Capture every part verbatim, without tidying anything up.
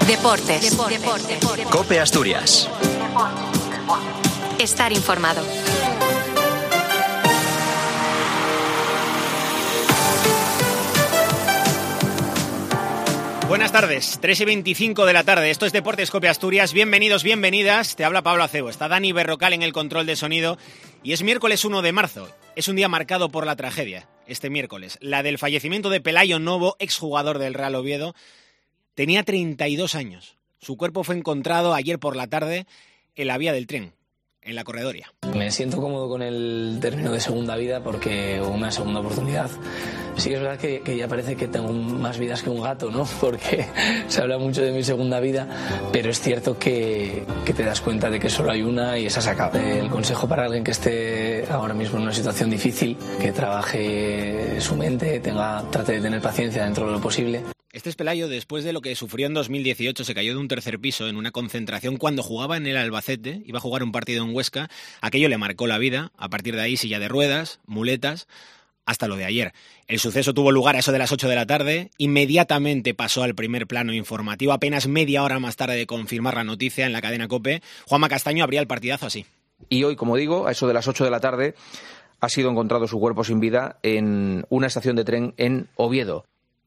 Deportes. Deportes. Deportes. COPE Asturias. Estar informado. Buenas tardes, tres y veinticinco de la tarde, esto es Deportes COPE Asturias, bienvenidos, bienvenidas, te habla Pablo Acebo, está Dani Berrocal en el control de sonido y es miércoles uno de marzo, es un día marcado por la tragedia, este miércoles, la del fallecimiento de Pelayo Novo, exjugador del Real Oviedo, tenía treinta y dos años, su cuerpo fue encontrado ayer por la tarde en la vía del tren, en la Corredoria. Me siento cómodo con el término de segunda vida porque una segunda oportunidad. Sí que es verdad que, que ya parece que tengo más vidas que un gato, ¿no? Porque se habla mucho de mi segunda vida, pero es cierto que, que te das cuenta de que solo hay una y esa se acaba. El consejo para alguien que esté ahora mismo en una situación difícil, que trabaje su mente, tenga, trate de tener paciencia dentro de lo posible. Este es Pelayo, después de lo que sufrió en dos mil dieciocho, se cayó de un tercer piso en una concentración cuando jugaba en el Albacete, iba a jugar un partido en Huesca, aquello le marcó la vida, a partir de ahí silla de ruedas, muletas, hasta lo de ayer. El suceso tuvo lugar a eso de las ocho de la tarde, inmediatamente pasó al primer plano informativo, apenas media hora más tarde de confirmar la noticia en la cadena COPE, Juanma Castaño abría el partidazo así. Y hoy, como digo, a eso de las ocho de la tarde, ha sido encontrado su cuerpo sin vida en una estación de tren en Oviedo.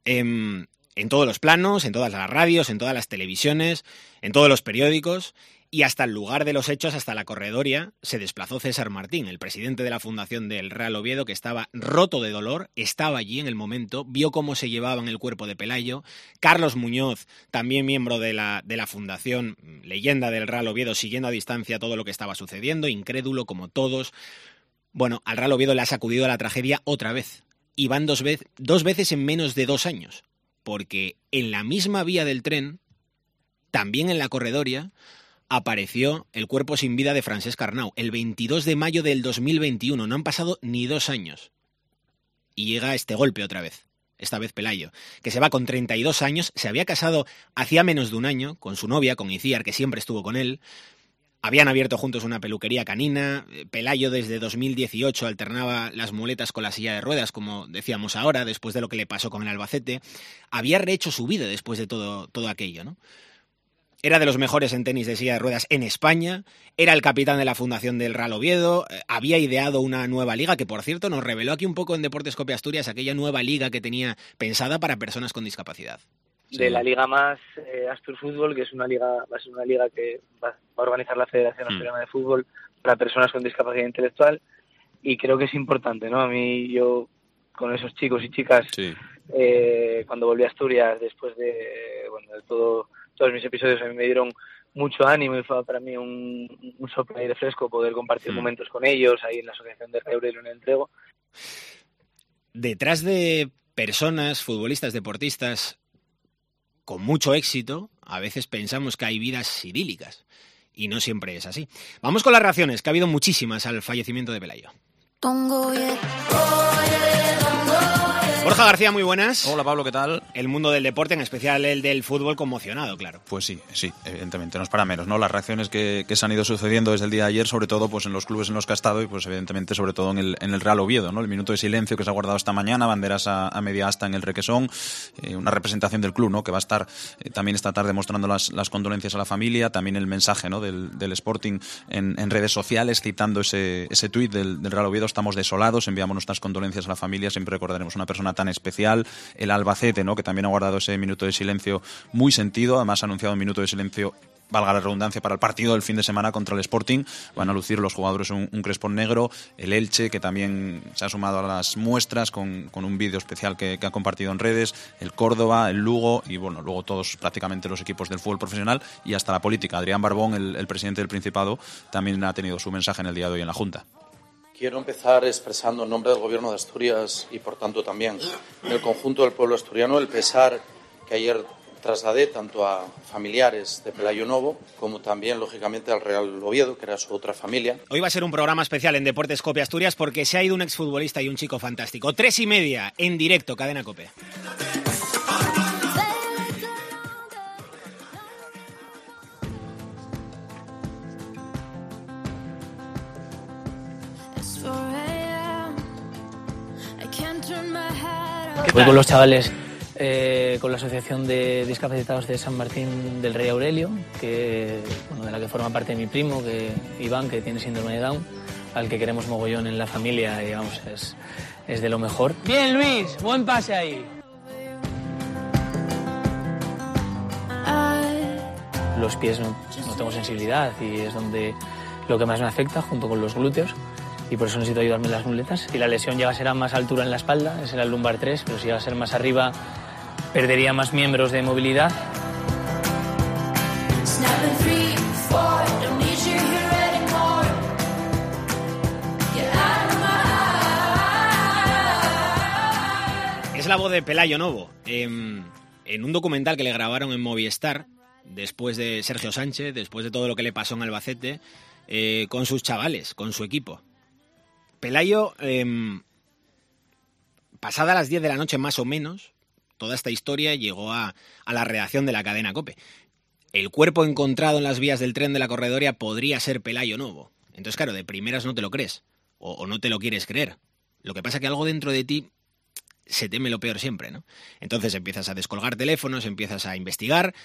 Eh, en todos los planos, en todas las radios, en todas las televisiones, en todos los periódicos y hasta el lugar de los hechos, hasta la Corredoria, se desplazó César Martín, el presidente de la Fundación del Real Oviedo, que estaba roto de dolor, estaba allí en el momento, vio cómo se llevaban el cuerpo de Pelayo. Carlos Muñoz, también miembro de la, de la Fundación, leyenda del Real Oviedo, siguiendo a distancia todo lo que estaba sucediendo, incrédulo como todos. Bueno, al Real Oviedo le ha sacudido la tragedia otra vez, y van dos, vez, dos veces en menos de dos años. Porque en la misma vía del tren, también en la Corredoria, apareció el cuerpo sin vida de Francesc Arnau, el veintidós de mayo del dos mil veintiuno. No han pasado ni dos años. Y llega este golpe otra vez, esta vez Pelayo, que se va con treinta y dos años, se había casado hacía menos de un año con su novia, con Iciar, que siempre estuvo con él. Habían abierto juntos una peluquería canina. Pelayo desde dos mil dieciocho alternaba las muletas con la silla de ruedas, como decíamos ahora, después de lo que le pasó con el Albacete. Había rehecho su vida después de todo, todo aquello, ¿no? Era de los mejores en tenis de silla de ruedas en España, era el capitán de la Fundación del Real Oviedo, había ideado una nueva liga, que por cierto nos reveló aquí un poco en Deportes COPE Asturias, aquella nueva liga que tenía pensada para personas con discapacidad. De la liga más eh, Astur Fútbol, que es una liga, va a ser una liga que va, va a organizar la Federación Asturiana mm. de Fútbol para personas con discapacidad intelectual, y creo que es importante, ¿no? A mí, yo, con esos chicos y chicas, sí. eh, cuando volví a Asturias, después de, bueno, de todo, todos mis episodios, a mí me dieron mucho ánimo y fue para mí un, un soplo de aire fresco poder compartir mm. momentos con ellos, ahí en la Asociación de Reure y en el Entrego. Detrás de personas, futbolistas, deportistas, con mucho éxito, a veces pensamos que hay vidas idílicas, y no siempre es así. Vamos con las reacciones, que ha habido muchísimas al fallecimiento de Pelayo. Borja García, muy buenas. Hola Pablo, ¿qué tal? El mundo del deporte, en especial el del fútbol, conmocionado, claro. Pues sí, sí, evidentemente, no es para menos, ¿no? Las reacciones que, que se han ido sucediendo desde el día de ayer, sobre todo pues en los clubes en los que ha estado y pues evidentemente sobre todo en el, en el Real Oviedo, ¿no? El minuto de silencio que se ha guardado esta mañana, banderas a, a media asta en el Requesón, eh, una representación del club, ¿no? Que va a estar eh, también esta tarde mostrando las, las condolencias a la familia, también el mensaje, ¿no? del, del Sporting en, en redes sociales, citando ese, ese tuit del, del Real Oviedo: estamos desolados, enviamos nuestras condolencias a la familia, siempre recordaremos una persona tan especial. El Albacete, ¿no? Que también ha guardado ese minuto de silencio muy sentido, además ha anunciado un minuto de silencio, valga la redundancia, para el partido del fin de semana contra el Sporting. Van a lucir los jugadores un, un crespón negro. El Elche, que también se ha sumado a las muestras con, con un vídeo especial que, que ha compartido en redes. El Córdoba, el Lugo y bueno, luego todos prácticamente los equipos del fútbol profesional y hasta la política. Adrián Barbón, el, el presidente del Principado, también ha tenido su mensaje en el día de hoy en la Junta. Quiero empezar expresando en nombre del Gobierno de Asturias y, por tanto, también en el conjunto del pueblo asturiano el pesar que ayer trasladé tanto a familiares de Pelayo Novo como también, lógicamente, al Real Oviedo, que era su otra familia. Hoy va a ser un programa especial en Deportes COPE Asturias porque se ha ido un exfutbolista y un chico fantástico. Tres y media, en directo, Cadena COPE. Voy con los chavales eh, eh, con la Asociación de Discapacitados de San Martín del Rey Aurelio, que, bueno, de la que forma parte mi primo, que, Iván, que tiene síndrome de Down, al que queremos mogollón en la familia y vamos, es, es de lo mejor. Bien, Luis, buen pase ahí. Los pies no, no tengo sensibilidad y es donde lo que más me afecta, junto con los glúteos, y por eso necesito ayudarme en las muletas. Si la lesión llega a ser a más altura en la espalda, ese era el lumbar tres, pero si llega a ser más arriba, perdería más miembros de movilidad. Es la voz de Pelayo Novo, eh, en un documental que le grabaron en Movistar, después de Sergio Sánchez, después de todo lo que le pasó en Albacete, eh, con sus chavales, con su equipo. Pelayo, eh, pasada las diez de la noche más o menos, toda esta historia llegó a, a la redacción de la cadena COPE. El cuerpo encontrado en las vías del tren de la Corredoria podría ser Pelayo Novo. Entonces, claro, de primeras no te lo crees, o, o no te lo quieres creer. Lo que pasa es que algo dentro de ti se teme lo peor siempre, ¿no? Entonces empiezas a descolgar teléfonos, empiezas a investigar,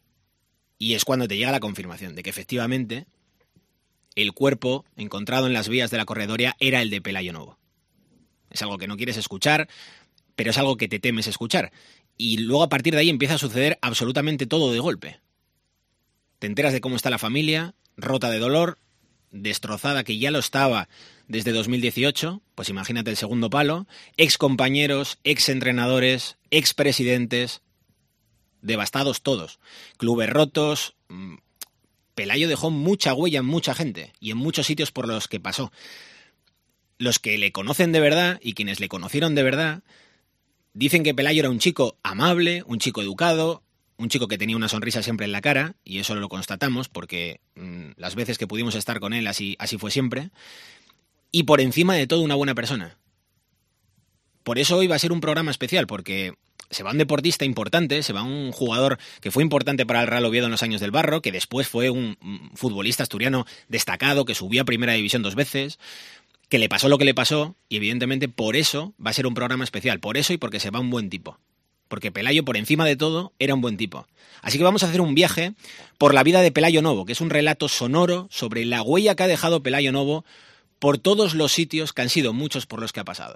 y es cuando te llega la confirmación de que efectivamente el cuerpo encontrado en las vías de la Corredoria era el de Pelayo Novo. Es algo que no quieres escuchar, pero es algo que te temes escuchar. Y luego a partir de ahí empieza a suceder absolutamente todo de golpe. Te enteras de cómo está la familia, rota de dolor, destrozada, que ya lo estaba desde dos mil dieciocho, pues imagínate el segundo palo, ex compañeros, ex entrenadores, ex presidentes, devastados todos, clubes rotos. Pelayo dejó mucha huella en mucha gente y en muchos sitios por los que pasó. Los que le conocen de verdad y quienes le conocieron de verdad dicen que Pelayo era un chico amable, un chico educado, un chico que tenía una sonrisa siempre en la cara, y eso lo constatamos porque mmm, las veces que pudimos estar con él así, así fue siempre, y por encima de todo una buena persona. Por eso hoy va a ser un programa especial, porque se va un deportista importante, se va un jugador que fue importante para el Real Oviedo en los años del Barro, que después fue un futbolista asturiano destacado, que subió a Primera División dos veces, que le pasó lo que le pasó, y evidentemente por eso va a ser un programa especial, por eso y porque se va un buen tipo. Porque Pelayo, por encima de todo, era un buen tipo. Así que vamos a hacer un viaje por la vida de Pelayo Novo, que es un relato sonoro sobre la huella que ha dejado Pelayo Novo por todos los sitios, que han sido muchos por los que ha pasado.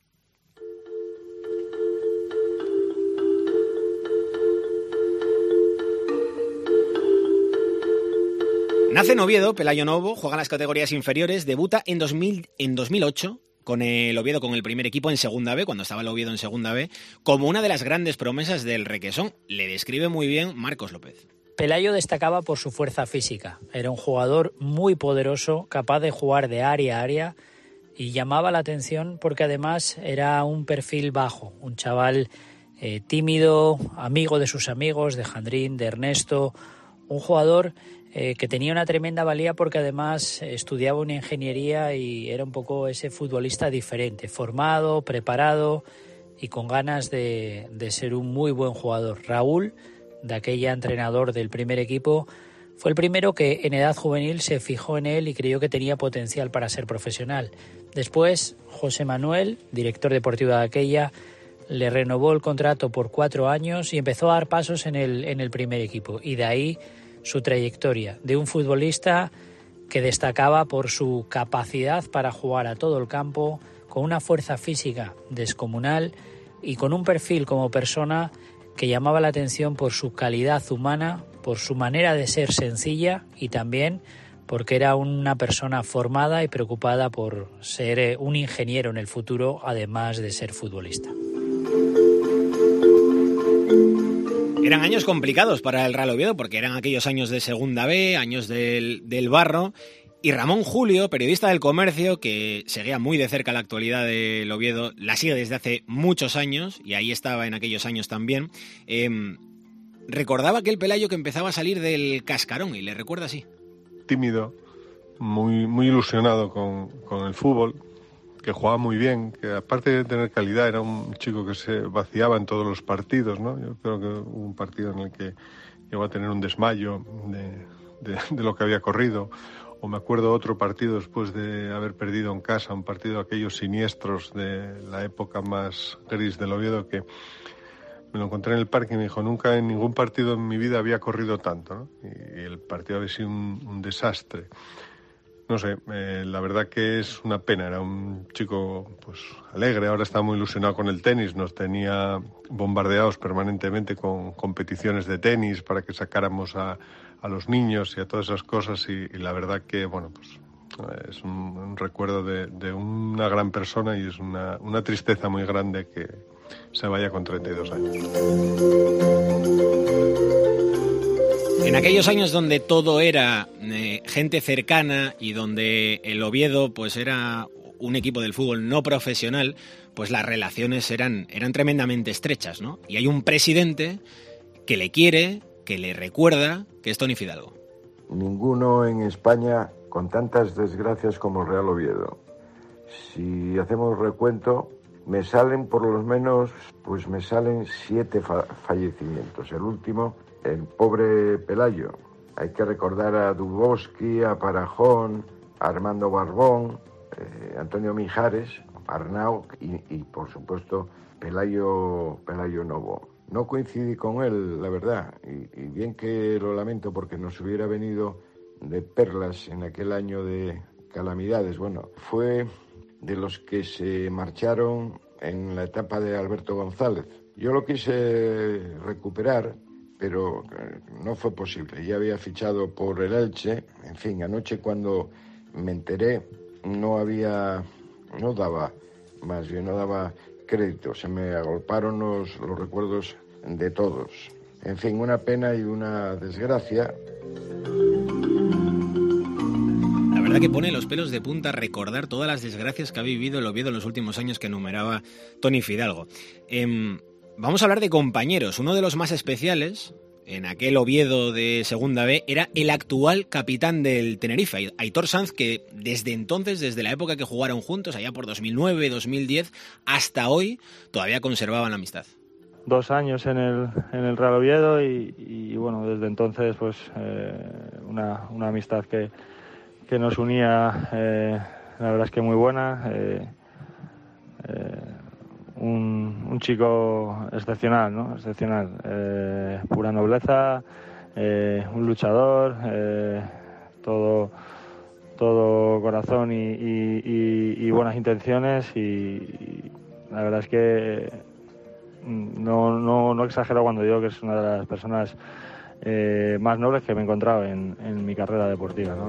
Nace en Oviedo, Pelayo Novo, juega en las categorías inferiores, debuta en, dos mil, en dos mil ocho con el Oviedo, con el primer equipo en Segunda B, cuando estaba el Oviedo en Segunda B, como una de las grandes promesas del Requesón. Le describe muy bien Marcos López. Pelayo destacaba por su fuerza física. Era un jugador muy poderoso, capaz de jugar de área a área, y llamaba la atención porque además era un perfil bajo, un chaval eh, tímido, amigo de sus amigos, de Jandrín, de Ernesto, un jugador eh, que tenía una tremenda valía porque además estudiaba una ingeniería y era un poco ese futbolista diferente, formado, preparado y con ganas de, de ser un muy buen jugador. Raúl, de aquella entrenador del primer equipo, fue el primero que en edad juvenil se fijó en él y creyó que tenía potencial para ser profesional. Después, José Manuel, director deportivo de aquella, le renovó el contrato por cuatro años y empezó a dar pasos en el, en el primer equipo. Y de ahí su trayectoria de un futbolista que destacaba por su capacidad para jugar a todo el campo, con una fuerza física descomunal y con un perfil como persona que llamaba la atención por su calidad humana, por su manera de ser sencilla y también porque era una persona formada y preocupada por ser un ingeniero en el futuro, además de ser futbolista. Eran años complicados para el Real Oviedo porque eran aquellos años de Segunda B, años del, del Barro, y Ramón Julio, periodista del Comercio, que seguía muy de cerca la actualidad del Oviedo, la sigue desde hace muchos años, y ahí estaba en aquellos años también, eh, recordaba aquel Pelayo que empezaba a salir del cascarón, y le recuerda así. Tímido, muy, muy ilusionado con, con el fútbol, que jugaba muy bien, que aparte de tener calidad era un chico que se vaciaba en todos los partidos, ¿no? Yo creo que hubo un partido en el que llegó a tener un desmayo de, de, de lo que había corrido, o me acuerdo otro partido después de haber perdido en casa, un partido de aquellos siniestros de la época más gris del Oviedo, que me lo encontré en el parque y me dijo, nunca en ningún partido en mi vida había corrido tanto, ¿no? Y, y el partido había sido un, un desastre. No sé, eh, la verdad que es una pena. Era un chico pues alegre, ahora está muy ilusionado con el tenis. Nos tenía bombardeados permanentemente con competiciones de tenis para que sacáramos a, a los niños y a todas esas cosas. Y, y la verdad que, bueno, pues es un, un recuerdo de, de una gran persona y es una, una tristeza muy grande que se vaya con treinta y dos años. En aquellos años donde todo era eh, gente cercana y donde el Oviedo pues era un equipo del fútbol no profesional, pues las relaciones eran, eran tremendamente estrechas, ¿no? Y hay un presidente que le quiere, que le recuerda, que es Toni Fidalgo. Ninguno en España con tantas desgracias como el Real Oviedo. Si hacemos recuento, me salen por lo menos, pues me salen siete fa- fallecimientos. El último, el pobre Pelayo. Hay que recordar a Dubovsky, a Parajón, a Armando Barbón, eh, Antonio Mijares, Arnau y, y por supuesto Pelayo, Pelayo Novo. No coincidí con él, la verdad, y, y bien que lo lamento porque nos hubiera venido de perlas en aquel año de calamidades. Bueno, fue de los que se marcharon en la etapa de Alberto González. Yo lo quise recuperar, pero no fue posible. Ya había fichado por el Elche. En fin, anoche cuando me enteré no había, no daba, más bien no daba crédito. Se me agolparon los, los recuerdos de todos. En fin, una pena y una desgracia. La verdad que pone los pelos de punta recordar todas las desgracias que ha vivido el Oviedo en los últimos años que enumeraba Toni Fidalgo. Eh, vamos a hablar de compañeros. Uno de los más especiales en aquel Oviedo de Segunda B era el actual capitán del Tenerife, Aitor Sanz, que desde entonces, desde la época que jugaron juntos, allá por dos mil nueve, dos mil diez, hasta hoy, todavía conservaban la amistad. Dos años en el, en el Real Oviedo y, y bueno, desde entonces pues eh, una, una amistad que, que nos unía, eh, la verdad es que muy buena. Eh, eh, un, un chico excepcional, ¿no? Excepcional. Eh, pura nobleza, eh, un luchador, eh, todo, todo corazón y, y, y, y buenas intenciones y, y la verdad es que no, no, no exagero cuando digo que es una de las personas eh, más nobles que me he encontrado en, en mi carrera deportiva, ¿no?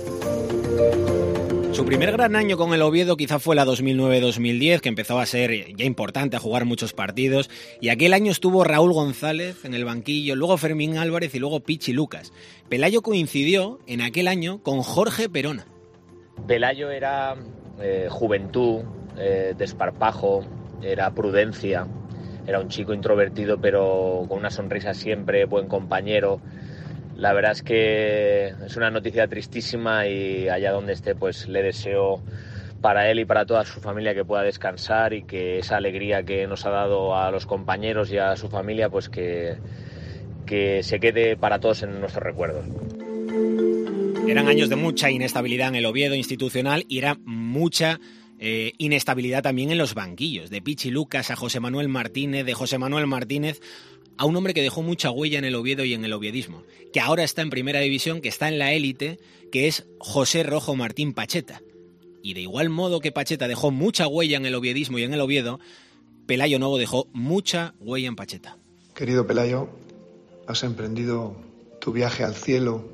Su primer gran año con el Oviedo quizá fue la dos mil nueve dos mil diez, que empezó a ser ya importante, a jugar muchos partidos, y aquel año estuvo Raúl González en el banquillo, luego Fermín Álvarez y luego Pichi Lucas. Pelayo coincidió en aquel año con Jorge Perona. Pelayo era eh, juventud, eh, desparpajo, era prudencia, era un chico introvertido pero con una sonrisa siempre, buen compañero. La verdad es que es una noticia tristísima y allá donde esté pues le deseo para él y para toda su familia que pueda descansar y que esa alegría que nos ha dado a los compañeros y a su familia pues que, que se quede para todos en nuestros recuerdos. Eran años de mucha inestabilidad en el Oviedo institucional y era mucha eh, inestabilidad también en los banquillos, de Pichi Lucas a José Manuel Martínez, de José Manuel Martínez a un hombre que dejó mucha huella en el Oviedo y en el oviedismo, que ahora está en primera división, que está en la élite, que es José Rojo Martín Pacheta. Y de igual modo que Pacheta dejó mucha huella en el oviedismo y en el Oviedo, Pelayo Novo dejó mucha huella en Pacheta. Querido Pelayo, has emprendido tu viaje al cielo,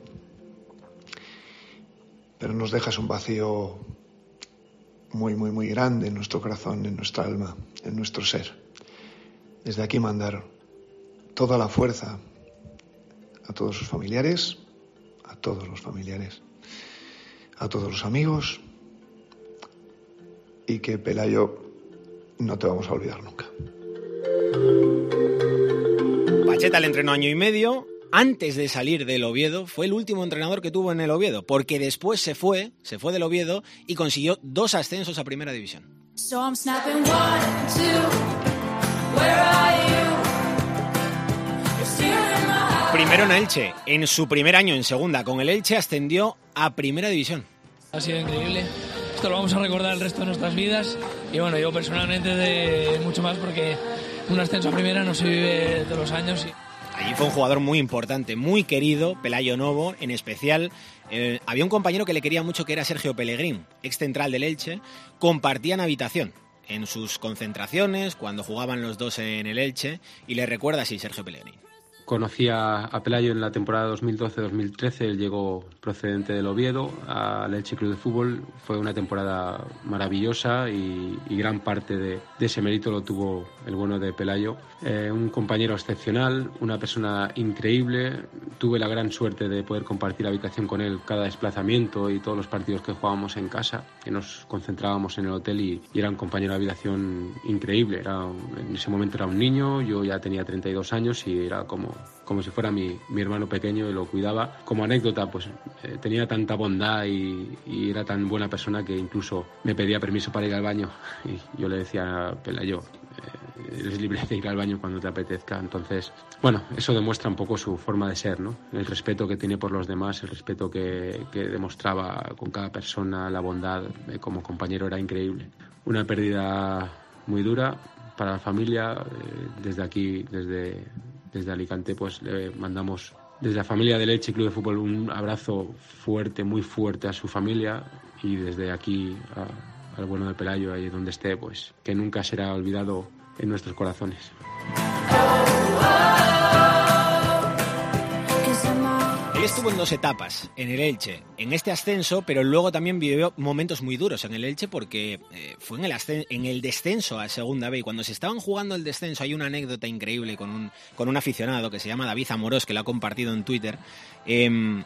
pero nos dejas un vacío muy, muy, muy grande en nuestro corazón, en nuestra alma, en nuestro ser. Desde aquí mandar toda la fuerza a todos sus familiares, a todos los familiares, a todos los amigos, y que Pelayo no te vamos a olvidar nunca. Pacheta le entrenó año y medio. Antes de salir del Oviedo, fue el último entrenador que tuvo en el Oviedo, porque después se fue, se fue del Oviedo y consiguió dos ascensos a Primera División. So I'm snapping one, two, where are you? Primero en Elche. En su primer año en segunda con el Elche ascendió a Primera División. Ha sido increíble. Esto lo vamos a recordar el resto de nuestras vidas. Y bueno, yo personalmente de mucho más porque un ascenso a primera no se vive todos los años. Y... Allí fue un jugador muy importante, muy querido, Pelayo Novo, en especial. Eh, había un compañero que le quería mucho, que era Sergio Pellegrín, ex central del Elche. Compartían habitación en sus concentraciones, cuando jugaban los dos en el Elche, y le recuerda así Sergio Pellegrín. Conocí a, a Pelayo en la temporada dos mil doce dos mil trece, él llegó procedente del Oviedo al Elche Club de Fútbol. Fue una temporada maravillosa y, y gran parte de, de ese mérito lo tuvo el bueno de Pelayo. Eh, un compañero excepcional, una persona increíble. Tuve la gran suerte de poder compartir habitación con él cada desplazamiento y todos los partidos que jugábamos en casa, que nos concentrábamos en el hotel, y, y era un compañero de habitación increíble. Era, en ese momento era un niño, yo ya tenía treinta y dos años y era como como si fuera mi, mi hermano pequeño, y lo cuidaba. Como anécdota, pues eh, tenía tanta bondad y, y era tan buena persona que incluso me pedía permiso para ir al baño, y yo le decía: Pelayo, eh, eres libre de ir al baño cuando te apetezca. Entonces, bueno, eso demuestra un poco su forma de ser, ¿no? El respeto que tiene por los demás, el respeto que, que demostraba con cada persona, la bondad, eh, como compañero era increíble. Una pérdida muy dura para la familia. Eh, desde aquí, desde... Desde Alicante, pues le mandamos desde la familia del Elche Club de Fútbol un abrazo fuerte, muy fuerte a su familia, y desde aquí a, al bueno de Pelayo, ahí donde esté, pues que nunca será olvidado en nuestros corazones. Él estuvo en dos etapas en el Elche, en este ascenso, pero luego también vivió momentos muy duros en el Elche, porque eh, fue en el, ascen- en el descenso a Segunda B, y cuando se estaban jugando el descenso hay una anécdota increíble con un, con un aficionado que se llama David Amorós, que lo ha compartido en Twitter. Eh,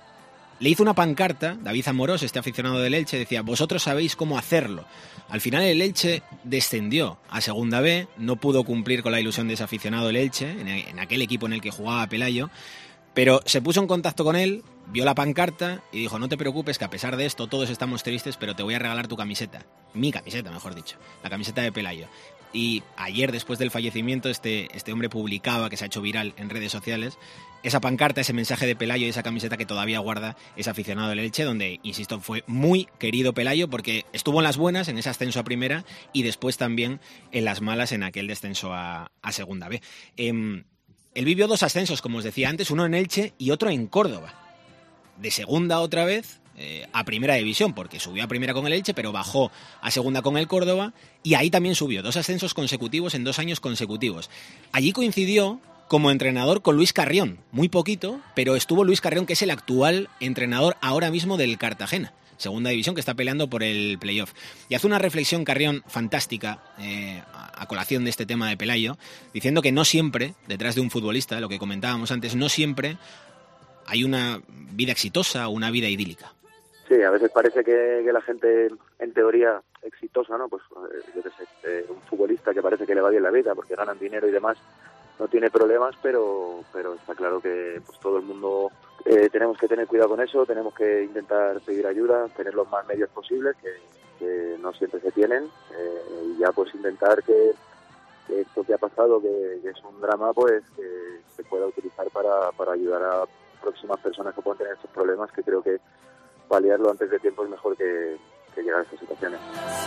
le hizo una pancarta, David Amorós, este aficionado del Elche, decía: vosotros sabéis cómo hacerlo. Al final el Elche descendió a Segunda B, no pudo cumplir con la ilusión de ese aficionado el Elche, en, en aquel equipo en el que jugaba Pelayo. Pero se puso en contacto con él, vio la pancarta y dijo: no te preocupes, que a pesar de esto todos estamos tristes, pero te voy a regalar tu camiseta. Mi camiseta, mejor dicho. La camiseta de Pelayo. Y ayer, después del fallecimiento, este, este hombre publicaba, que se ha hecho viral en redes sociales, esa pancarta, ese mensaje de Pelayo y esa camiseta que todavía guarda ese aficionado del Elche, donde, insisto, fue muy querido Pelayo, porque estuvo en las buenas, en ese ascenso a primera, y después también en las malas, en aquel descenso a, a Segunda B. Eh, Él vivió dos ascensos, como os decía antes, uno en Elche y otro en Córdoba. De segunda otra vez eh, a primera división, porque subió a primera con el Elche, pero bajó a segunda con el Córdoba, y ahí también subió, dos ascensos consecutivos en dos años consecutivos. Allí coincidió como entrenador con Luis Carrión, muy poquito, pero estuvo Luis Carrión, que es el actual entrenador ahora mismo del Cartagena, segunda división, que está peleando por el playoff. Y hace una reflexión Carrión fantástica eh, a colación de este tema de Pelayo, diciendo que no siempre, detrás de un futbolista, lo que comentábamos antes, no siempre hay una vida exitosa o una vida idílica. Sí, a veces parece que, que la gente, en teoría, exitosa, ¿no? Pues yo qué sé, eh, un futbolista que parece que le va bien la vida porque ganan dinero y demás, no tiene problemas, pero pero está claro que pues todo el mundo eh, tenemos que tener cuidado con eso, tenemos que intentar pedir ayuda, tener los más medios posibles, que, que no siempre se tienen, eh, y ya pues intentar que, que esto que ha pasado, que, que es un drama, pues que se pueda utilizar para, para ayudar a próximas personas que puedan tener estos problemas, que creo que paliarlo antes de tiempo es mejor que, que llegar a estas situaciones.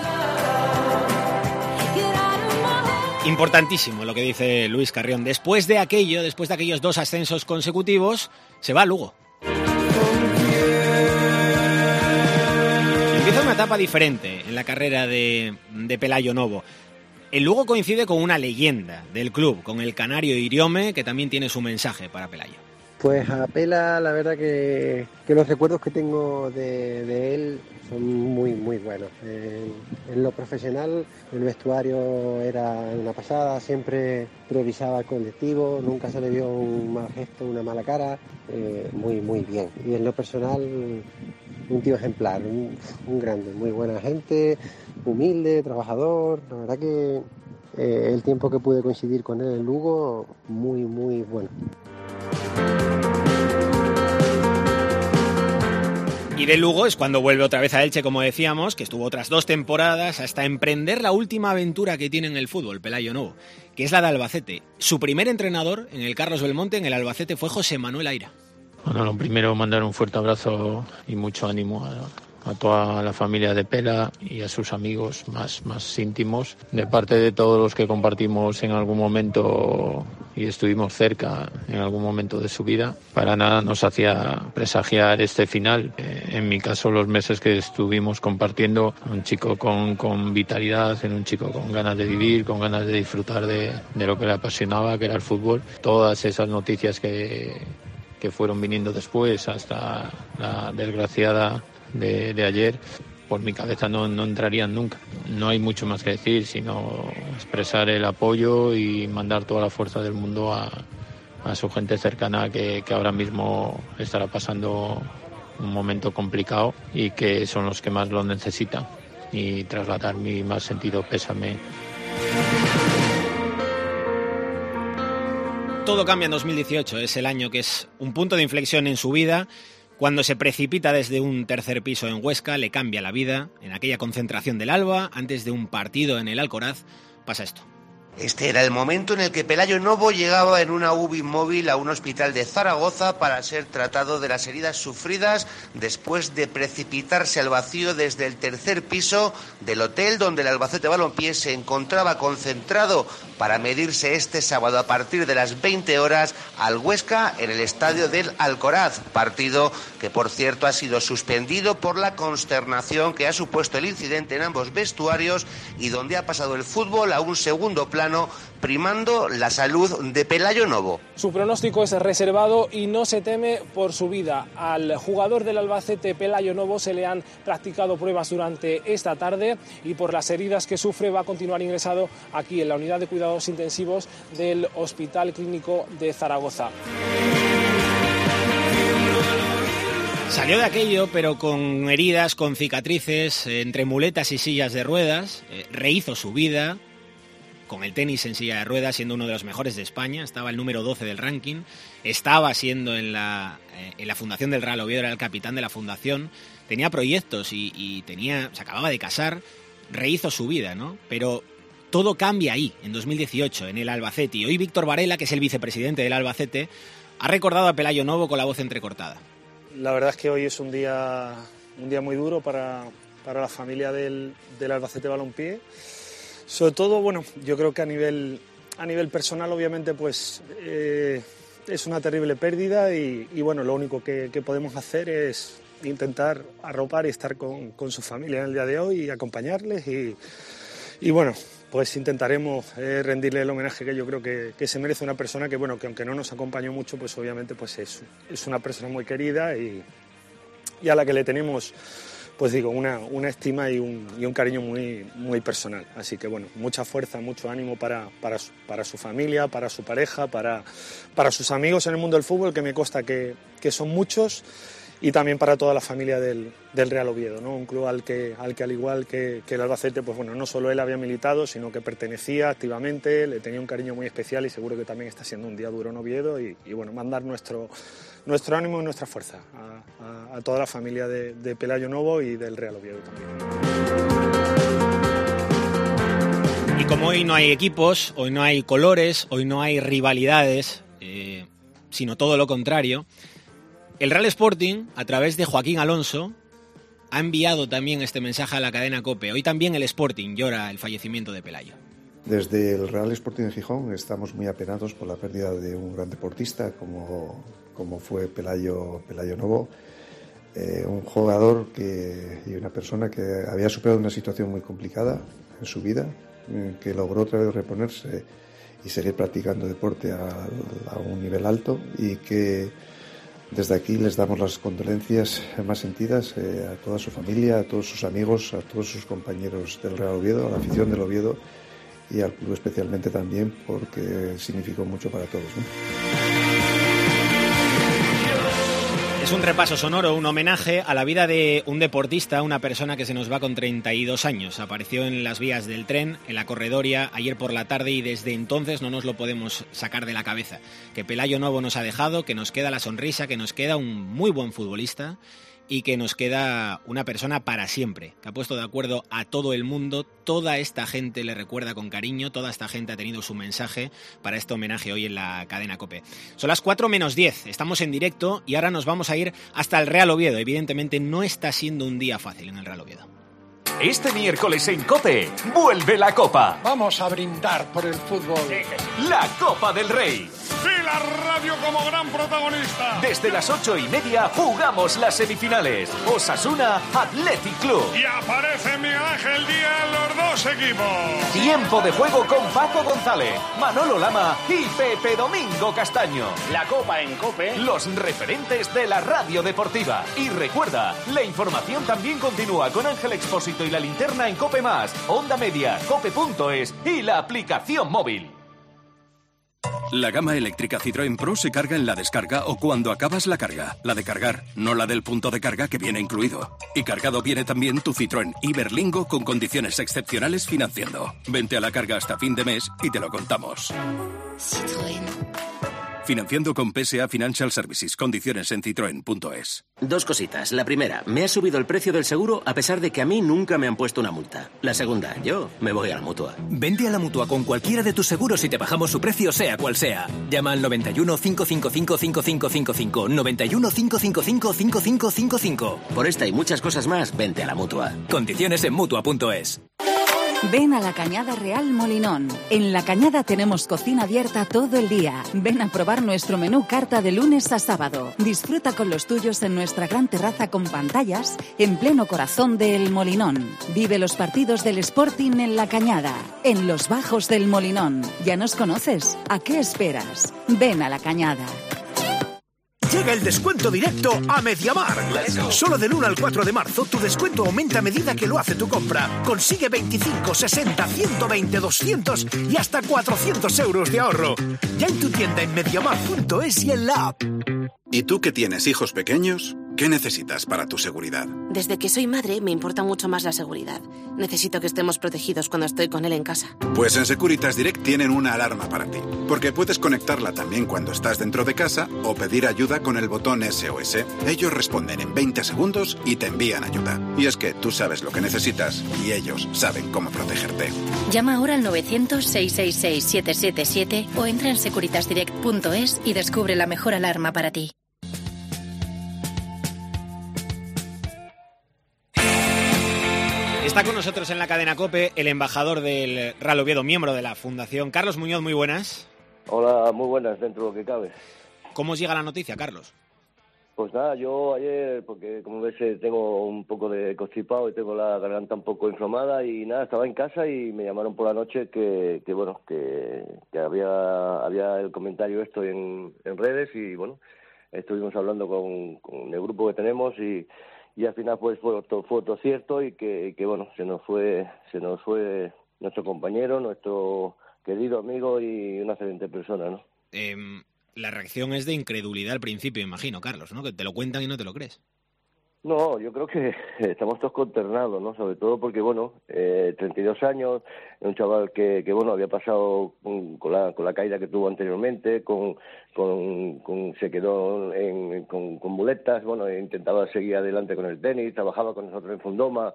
Importantísimo lo que dice Luis Carrión. Después de aquello, después de aquellos dos ascensos consecutivos, se va a Lugo. Empieza una etapa diferente en la carrera de, de Pelayo Novo. El Lugo coincide con una leyenda del club, con el canario Iriome, que también tiene su mensaje para Pelayo. Pues a Pela, la verdad que, que los recuerdos que tengo de, de él son muy, muy buenos. En, en lo profesional, el vestuario era una pasada, siempre priorizaba al colectivo, nunca se le vio un mal gesto, una mala cara, eh, muy, muy bien. Y en lo personal, un tío ejemplar, un, un grande, muy buena gente, humilde, trabajador. La verdad que eh, el tiempo que pude coincidir con él en Lugo, muy, muy bueno. Y de Lugo es cuando vuelve otra vez a Elche, como decíamos, que estuvo otras dos temporadas hasta emprender la última aventura que tiene en el fútbol, Pelayo Novo, que es la de Albacete. Su primer entrenador en el Carlos Belmonte, en el Albacete, fue José Manuel Aira. Bueno, lo primero, mandar un fuerte abrazo y mucho ánimo a, a toda la familia de Pela y a sus amigos más, más íntimos, de parte de todos los que compartimos en algún momento y estuvimos cerca en algún momento de su vida. Para nada nos hacía presagiar este final. Eh, en mi caso, los meses que estuvimos compartiendo, un chico con, con vitalidad, en un chico con ganas de vivir, con ganas de disfrutar de, de lo que le apasionaba, que era el fútbol. Todas esas noticias que, que fueron viniendo después, hasta la desgraciada de, de ayer, por mi cabeza no, no entrarían nunca. No hay mucho más que decir, sino expresar el apoyo y mandar toda la fuerza del mundo a, a su gente cercana que, que ahora mismo estará pasando un momento complicado y que son los que más lo necesitan, y trasladar mi más sentido pésame. Todo cambia en dos mil dieciocho, es el año que es un punto de inflexión en su vida. Cuando se precipita desde un tercer piso en Huesca, le cambia la vida. En aquella concentración del Alba, antes de un partido en el Alcoraz, pasa esto. Este era el momento en el que Pelayo Novo llegaba en una U B I móvil a un hospital de Zaragoza para ser tratado de las heridas sufridas después de precipitarse al vacío desde el tercer piso del hotel donde el Albacete Balompié se encontraba concentrado para medirse este sábado a partir de las veinte horas al Huesca en el estadio del Alcoraz, partido que por cierto ha sido suspendido por la consternación que ha supuesto el incidente en ambos vestuarios y donde ha pasado el fútbol a un segundo plano, primando la salud de Pelayo Novo. Su pronóstico es reservado y no se teme por su vida. Al jugador del Albacete, Pelayo Novo, se le han practicado pruebas durante esta tarde y por las heridas que sufre va a continuar ingresado aquí en la unidad de cuidados intensivos del Hospital Clínico de Zaragoza. Salió de aquello, pero con heridas, con cicatrices, entre muletas y sillas de ruedas, eh, rehizo su vida con el tenis en silla de ruedas, siendo uno de los mejores de España. Estaba el número doce del ranking, estaba siendo en la, eh, en la fundación del Real Oviedo, era el capitán de la fundación, tenía proyectos y, y tenía, se acababa de casar, rehizo su vida, ¿no? Pero todo cambia ahí, en dos mil dieciocho, en el Albacete. Y hoy Víctor Varela, que es el vicepresidente del Albacete, ha recordado a Pelayo Novo con la voz entrecortada. La verdad es que hoy es un día, un día muy duro para, para la familia del, del Albacete Balompié. Sobre todo, bueno, yo creo que a nivel, a nivel personal, obviamente, pues eh, es una terrible pérdida y, y bueno, lo único que, que podemos hacer es intentar arropar y estar con, con su familia en el día de hoy y acompañarles y, y bueno, pues intentaremos eh, rendirle el homenaje que yo creo que, que se merece una persona que, bueno, que aunque no nos acompañó mucho, pues obviamente pues es, es una persona muy querida y, y a la que le tenemos, pues digo, una, una estima y un, y un cariño muy, muy personal. Así que bueno, mucha fuerza, mucho ánimo para, para, su, para su familia, para su pareja, para, para sus amigos en el mundo del fútbol, que me consta que, que son muchos, y también para toda la familia del, del Real Oviedo, ¿no? Un club al que, al que al igual que, que el Albacete, pues bueno, no solo él había militado, sino que pertenecía activamente, le tenía un cariño muy especial y seguro que también está siendo un día duro en Oviedo y, y bueno, mandar nuestro, nuestro ánimo y nuestra fuerza a, a, a toda la familia de, de Pelayo Novo y del Real Oviedo también. Y como hoy no hay equipos, hoy no hay colores, hoy no hay rivalidades, eh, sino todo lo contrario, el Real Sporting, a través de Joaquín Alonso, ha enviado también este mensaje a la cadena COPE. Hoy también el Sporting llora el fallecimiento de Pelayo. Desde el Real Sporting de Gijón estamos muy apenados por la pérdida de un gran deportista como, como fue Pelayo, Pelayo Novo, eh, un jugador que, y una persona que había superado una situación muy complicada en su vida, que logró otra vez reponerse y seguir practicando deporte a, a un nivel alto y que desde aquí les damos las condolencias más sentidas eh, a toda su familia, a todos sus amigos, a todos sus compañeros del Real Oviedo, a la afición del Oviedo y al club especialmente también porque significó mucho para todos, ¿no? Es un repaso sonoro, un homenaje a la vida de un deportista, una persona que se nos va con treinta y dos años. Apareció en las vías del tren, en la Corredoria, ayer por la tarde y desde entonces no nos lo podemos sacar de la cabeza. Que Pelayo Novo nos ha dejado, que nos queda la sonrisa, que nos queda un muy buen futbolista y que nos queda una persona para siempre, que ha puesto de acuerdo a todo el mundo. Toda esta gente le recuerda con cariño, toda esta gente ha tenido su mensaje para este homenaje hoy en la cadena COPE. Son las cuatro menos diez, estamos en directo y ahora nos vamos a ir hasta el Real Oviedo. Evidentemente no está siendo un día fácil en el Real Oviedo. Este miércoles en COPE, vuelve la Copa. Vamos a brindar por el fútbol. La Copa del Rey. ¡Y la radio como gran protagonista! Desde las ocho y media jugamos las semifinales. Osasuna Athletic Club. Y aparece Miguel Ángel Díaz los dos equipos. Tiempo de juego con Paco González, Manolo Lama y Pepe Domingo Castaño. La Copa en COPE. Los referentes de la radio deportiva. Y recuerda, la información también continúa con Ángel Expósito y la linterna en COPE Más, Onda Media, cope punto es y la aplicación móvil. La gama eléctrica Citroën Pro se carga en la descarga o cuando acabas la carga. La de cargar, no la del punto de carga que viene incluido. Y cargado viene también tu Citroën Iberlingo con condiciones excepcionales financiando. Vente a la carga hasta fin de mes y te lo contamos. Citroën. Financiando con P S A Financial Services. Condiciones en citroen punto es. Dos cositas. La primera, me ha subido el precio del seguro a pesar de que a mí nunca me han puesto una multa. La segunda, yo me voy a la Mutua. Vente a la Mutua con cualquiera de tus seguros y te bajamos su precio sea cual sea. Llama al noventa y uno, cinco cinco cinco, cinco cinco cinco cinco, noventa y uno, cinco cinco cinco, cinco cinco cinco cinco. Por esta y muchas cosas más, vente a la Mutua. Condiciones en Mutua punto es. Ven a la Cañada Real Molinón. En la Cañada tenemos cocina abierta todo el día. Ven a probar nuestro menú carta de lunes a sábado. Disfruta con los tuyos en nuestra gran terraza con pantallas en pleno corazón de El Molinón. Vive los partidos del Sporting en la Cañada, en los bajos del Molinón. ¿Ya nos conoces? ¿A qué esperas? Ven a la Cañada. Llega el descuento directo a Mediamar. Solo del uno al cuatro de marzo tu descuento aumenta a medida que lo hace tu compra. Consigue veinticinco, sesenta, ciento veinte, doscientos y hasta cuatrocientos euros de ahorro. Ya en tu tienda en mediamar punto es y en la app. ¿Y tú que tienes hijos pequeños? ¿Qué necesitas para tu seguridad? Desde que soy madre me importa mucho más la seguridad. Necesito que estemos protegidos cuando estoy con él en casa. Pues en Securitas Direct tienen una alarma para ti, porque puedes conectarla también cuando estás dentro de casa o pedir ayuda con el botón S O S. Ellos responden en veinte segundos y te envían ayuda. Y es que tú sabes lo que necesitas y ellos saben cómo protegerte. Llama ahora al novecientos, seiscientos sesenta y seis, setecientos setenta y siete o entra en securitas direct punto es y descubre la mejor alarma para ti. Está con nosotros en la cadena COPE el embajador del Real Oviedo, miembro de la Fundación, Carlos Muñoz. Muy buenas. Hola, muy buenas, dentro de lo que cabe. ¿Cómo os llega la noticia, Carlos? Pues nada, yo ayer, porque como ves tengo un poco de constipado y tengo la garganta un poco inflamada y nada, estaba en casa y me llamaron por la noche que, que bueno, que, que había había el comentario esto en, en redes y bueno, estuvimos hablando con, con el grupo que tenemos y... y al final pues fue todo, fue todo cierto y que, que bueno se nos fue se nos fue nuestro compañero, nuestro querido amigo y una excelente persona, ¿no? Eh, la reacción es de incredulidad al principio, imagino, Carlos, ¿no? Que te lo cuentan y no te lo crees. No, yo creo que estamos todos consternados, ¿no? Sobre todo porque, bueno, eh, treinta y dos años, un chaval que, que bueno, había pasado con, con, la, con la caída que tuvo anteriormente, con, con, con se quedó en, con, con muletas, bueno, intentaba seguir adelante con el tenis, trabajaba con nosotros en Fundoma,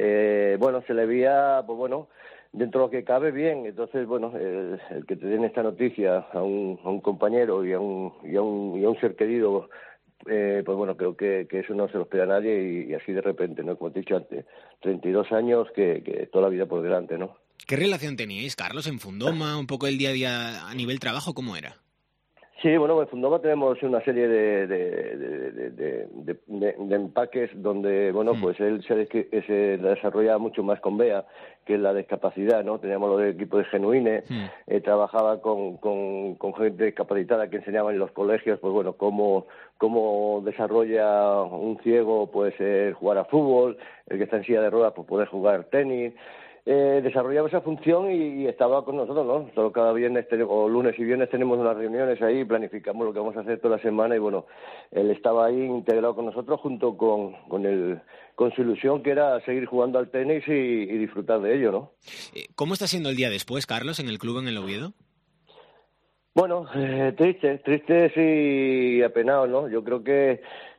eh, bueno, se le veía, pues bueno, dentro de lo que cabe bien. Entonces, bueno, el, el que te den esta noticia a un, a un compañero y a un, y a un, y a un ser querido, Eh, pues bueno, creo que, que eso no se lo espera a nadie y, y así de repente, ¿no? Como te he dicho antes, treinta y dos años que, que toda la vida por delante, ¿no? ¿Qué relación teníais, Carlos, en Fundoma? ¿Un poco el día a día a nivel trabajo? ¿Cómo era? Sí, bueno, en Fundoma tenemos una serie de, de, de, de, de, de, de, de empaques donde, bueno, mm. pues él se, se desarrolla mucho más con Bea que la discapacidad, ¿no? Teníamos los equipos de Genuine, mm. eh, trabajaba con, con, con gente discapacitada que enseñaba en los colegios, pues bueno, cómo, cómo desarrolla un ciego, pues eh, jugar a fútbol, el que está en silla de ruedas, pues poder jugar tenis. Eh, desarrollaba esa función y, y estaba con nosotros, ¿no? Solo cada viernes o lunes y viernes tenemos unas reuniones ahí, planificamos lo que vamos a hacer toda la semana y bueno, él estaba ahí integrado con nosotros junto con, con, el, con su ilusión que era seguir jugando al tenis y, y disfrutar de ello, ¿no? ¿Cómo está siendo el día después, Carlos, en el club en el Oviedo? Bueno, eh, triste, triste y apenado, ¿no? Yo creo que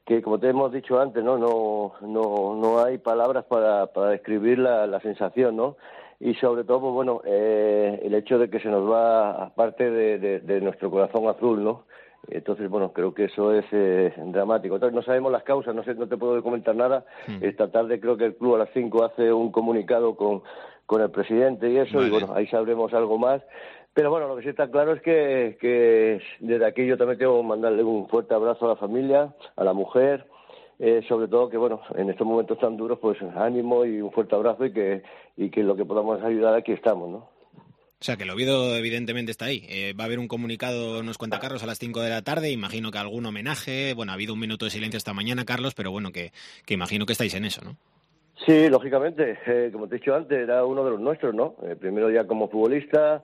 que como te hemos dicho antes, no no no no hay palabras para, para describir la, la sensación, ¿no? Y sobre todo, pues bueno, eh, el hecho de que se nos va aparte de, de, de nuestro corazón azul, ¿no? Entonces, bueno, creo que eso es eh, dramático. Entonces, no sabemos las causas, no sé, no te puedo comentar nada. Mm. Esta tarde creo que el club a las cinco hace un comunicado con, con el presidente y eso, vale. Y bueno, ahí sabremos algo más. Pero bueno, lo que sí está claro es que, que desde aquí yo también tengo que mandarle un fuerte abrazo a la familia, a la mujer, eh, sobre todo que, bueno, en estos momentos tan duros, pues ánimo y un fuerte abrazo y que, y que lo que podamos ayudar aquí estamos, ¿no? O sea, que el Oviedo evidentemente está ahí. Eh, va a haber un comunicado, nos cuenta Carlos, a las cinco de la tarde. Imagino que algún homenaje. Bueno, ha habido un minuto de silencio esta mañana, Carlos, pero bueno, que, que imagino que estáis en eso, ¿no? Sí, lógicamente. Eh, como te he dicho antes, era uno de los nuestros, ¿no? Eh, primero ya como futbolista,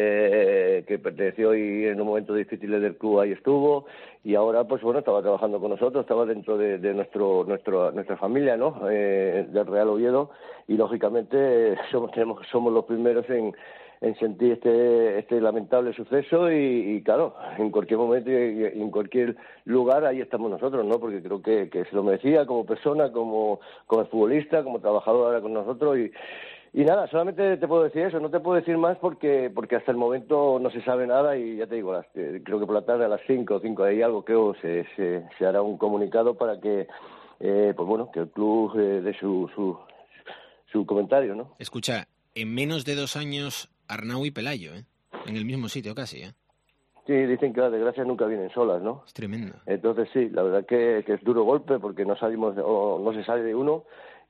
eh, que perteneció y en un momento difícil del club ahí estuvo. Y ahora, pues bueno, estaba trabajando con nosotros, estaba dentro de, de nuestro, nuestro nuestra familia, ¿no? Eh, del Real Oviedo. Y lógicamente somos, tenemos, somos los primeros en... en sentir este este lamentable suceso y, y claro, en cualquier momento y, y en cualquier lugar ahí estamos nosotros, ¿no? Porque creo que, que se lo merecía como persona, como, como futbolista, como trabajador ahora con nosotros y, y nada, solamente te puedo decir eso, no te puedo decir más porque porque hasta el momento no se sabe nada y ya te digo, las, eh, creo que por la tarde a las cinco o cinco de algo creo se, se, se hará un comunicado para que, eh, pues bueno, que el club eh, dé su, su, su comentario, ¿no? Escucha, en menos de dos años... Arnau y Pelayo, ¿eh? En el mismo sitio casi, ¿eh? Sí, dicen que las desgracias nunca vienen solas, ¿no? Es tremendo. Entonces sí, la verdad que, que es duro golpe porque no salimos de, o no se sale de uno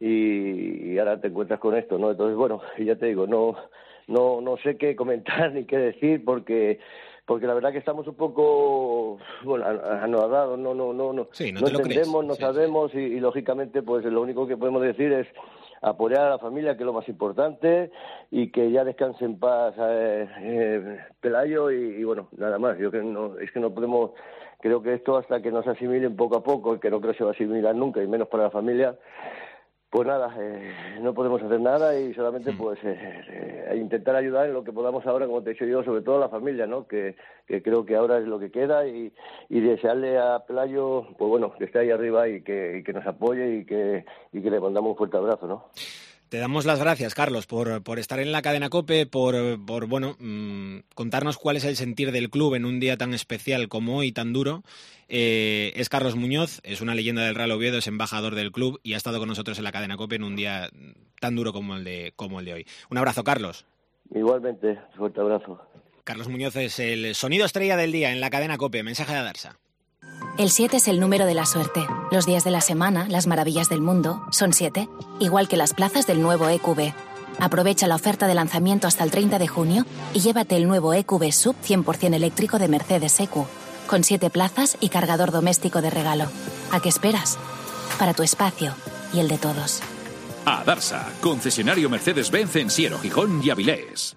y, y ahora te encuentras con esto, ¿no? Entonces, bueno, ya te digo, no no no sé qué comentar ni qué decir porque porque la verdad que estamos un poco, bueno, anodados, no no no no, sí, no, no te lo entendemos, crees. no sí, sabemos sí. Y, y lógicamente pues lo único que podemos decir es apoyar a la familia, que es lo más importante, y que ya descanse en paz eh, eh, Pelayo y, y bueno, nada más. Yo creo que no, es que no podemos, creo que esto hasta que nos asimilen poco a poco, que no creo que se va a asimilar nunca, y menos para la familia, pues nada, eh, no podemos hacer nada y solamente pues eh, eh, intentar ayudar en lo que podamos ahora, como te he dicho yo, sobre todo a la familia, ¿no? Que, que creo que ahora es lo que queda y, y desearle a Pelayo, pues bueno, que esté ahí arriba y que, y que nos apoye y que, y que le mandamos un fuerte abrazo, ¿no? Te damos las gracias, Carlos, por, por estar en la cadena COPE, por, por bueno, mmm, contarnos cuál es el sentir del club en un día tan especial como hoy, tan duro. Eh, es Carlos Muñoz, es una leyenda del Real Oviedo, es embajador del club y ha estado con nosotros en la cadena COPE en un día tan duro como el de, como el de hoy. Un abrazo, Carlos. Igualmente, fuerte abrazo. Carlos Muñoz es el sonido estrella del día en la cadena COPE. Mensaje de Adarsa. El siete es el número de la suerte. Los días de la semana, las maravillas del mundo, son siete. Igual que las plazas del nuevo E Q B. Aprovecha la oferta de lanzamiento hasta el treinta de junio y llévate el nuevo E Q B Sub cien por ciento eléctrico de Mercedes E Q. Con siete plazas y cargador doméstico de regalo. ¿A qué esperas? Para tu espacio y el de todos. Adarsa, concesionario Mercedes-Benz en Siero, Gijón y Avilés.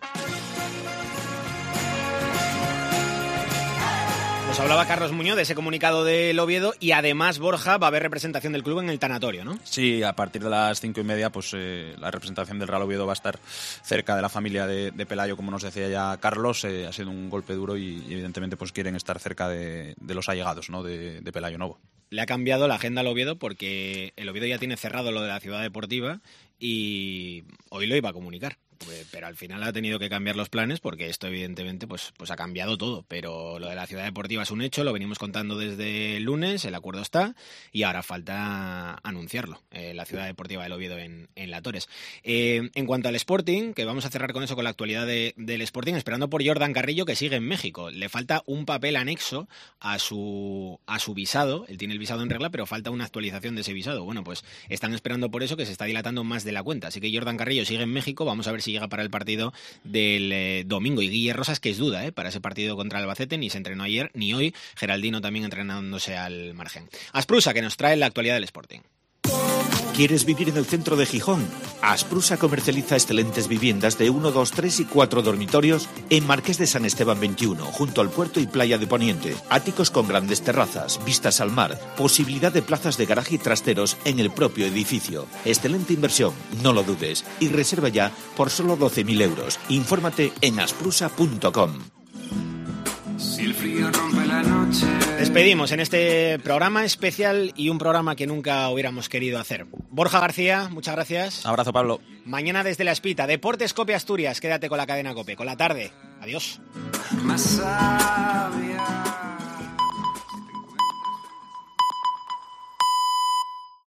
Nos hablaba Carlos Muñoz de ese comunicado del Oviedo y además, Borja, va a haber representación del club en el tanatorio, ¿no? Sí, a partir de las cinco y media, pues eh, la representación del Real Oviedo va a estar cerca de la familia de, de Pelayo, como nos decía ya Carlos. Eh, ha sido un golpe duro y, y evidentemente pues quieren estar cerca de, de los allegados, ¿no? de, de Pelayo Novo. Le ha cambiado la agenda al Oviedo porque el Oviedo ya tiene cerrado lo de la ciudad deportiva y hoy lo iba a comunicar. Pero al final ha tenido que cambiar los planes porque esto evidentemente pues, pues ha cambiado todo. Pero lo de la ciudad deportiva es un hecho, lo venimos contando desde el lunes, el acuerdo está y ahora falta anunciarlo, eh, la ciudad deportiva del Oviedo en, en La Torres. Eh, en cuanto al Sporting, que vamos a cerrar con eso, con la actualidad de, del Sporting, esperando por Jordan Carrillo, que sigue en México. Le falta un papel anexo a su, a su visado, él tiene el visado en regla, pero falta una actualización de ese visado. Bueno, pues están esperando por eso, que se está dilatando más de la cuenta. Así que Jordan Carrillo sigue en México, vamos a ver si llega para el partido del eh, domingo. Y Guille Rosas, que es duda ¿eh? para ese partido contra el Albacete, ni se entrenó ayer ni hoy. Geraldino también entrenándose al margen. Asprusa, que nos trae la actualidad del Sporting. ¿Quieres vivir en el centro de Gijón? Asprusa comercializa excelentes viviendas de uno, dos, tres y cuatro dormitorios en Marqués de San Esteban veintiuno, junto al puerto y playa de Poniente. Áticos con grandes terrazas, vistas al mar, posibilidad de plazas de garaje y trasteros en el propio edificio. Excelente inversión, no lo dudes. Y reserva ya por solo doce mil euros. Infórmate en asprusa punto com. Si el frío rompe la noche. Despedimos en este programa especial y un programa que nunca hubiéramos querido hacer. Borja García, muchas gracias. Abrazo, Pablo. Mañana desde La Espita, Deportes Cope Asturias. Quédate con la cadena Cope. Con la tarde. Adiós. Más sabia.